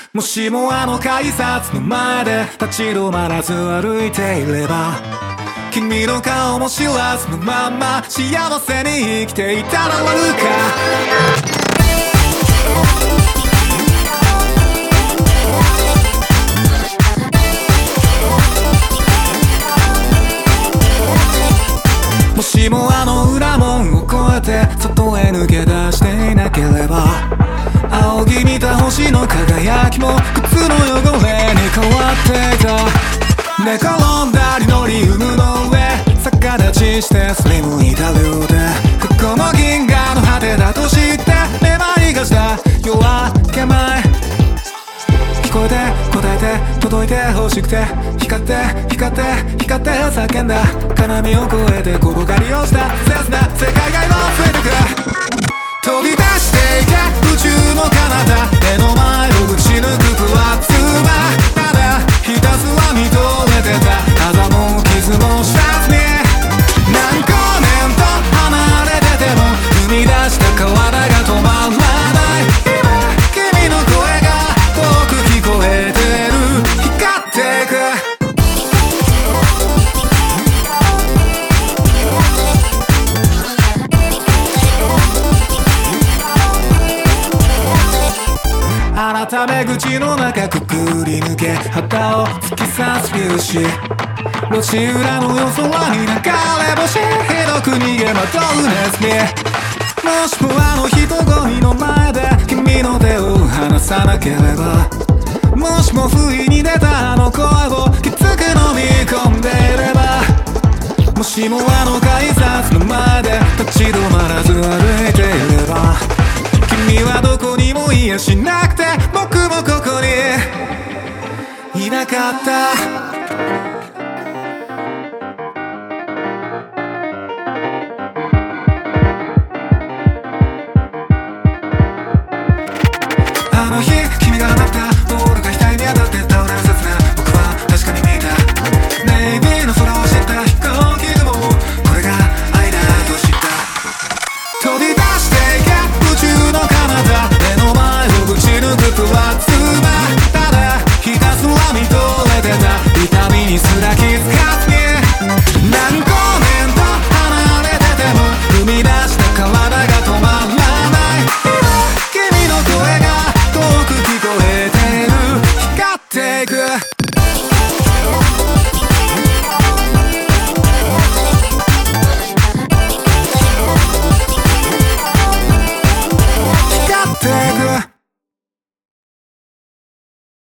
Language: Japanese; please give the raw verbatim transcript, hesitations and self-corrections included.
もしもあの改札の前で立ち止まらず歩いていれば、君の顔も知らずのまんま幸せに生きていたら悪か。もしもあの裏門を越えて外へ抜け出していなければ、仰ぎ見た星の輝きも靴の汚れに変わっていた。寝転んだリノリウムの上逆立ちしてスリムいた量で、ここも銀河の果てだと知って目まいがした夜明け前。聞こえて答えて届いて欲しくて、光って光って光って叫んだ。金網を越えて転がり落ちた切な世界が増えてく。飛び出していけ宇宙の彼方、目の前を打ち抜くプラズマ。ただひたすら認めてたあざも傷も知らずに、何光年と離れてても生み出した体が止まらない。今君の声が遠く聞こえてる、光ってく。改め口の中くくり抜け旗を突き刺す粒子、路地裏の夜空に流れ星ひどく逃げまとうネズミ。もしもあの人混みの前で君の手を離さなければ、もしも不意に出たあの声をきつく飲み込んでいれば、もしもあの改札の前で立ち止まらず歩いていれば、君はどこにもいやしなくて僕もここにいなかった。あの日